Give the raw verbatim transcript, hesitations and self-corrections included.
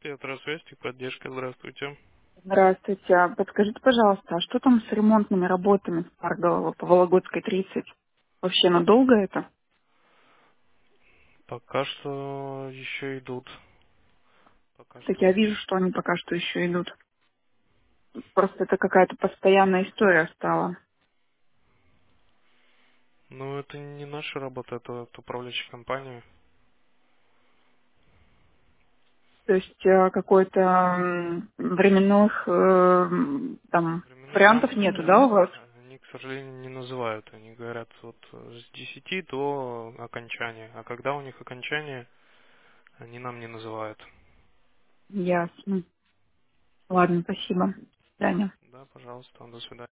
Петросвязь и поддержка, здравствуйте. Здравствуйте. А подскажите, пожалуйста, а что там с ремонтными работами с Парголова по Вологодской тридцать? Вообще надолго это? Пока что еще идут. Пока Так что я идут. вижу, что они пока что еще идут. Просто это какая-то постоянная история стала. Но это не наша работа, это от управляющей компании. То есть э, какой-то м, временных э, м, там Временных вариантов рамок нету, они, да, у вас? они, к сожалению, не называют. Они говорят вот с десяти до окончания. А когда у них окончание, они нам не называют. Ясно. Ладно, спасибо. До свидания. Да, пожалуйста, до свидания.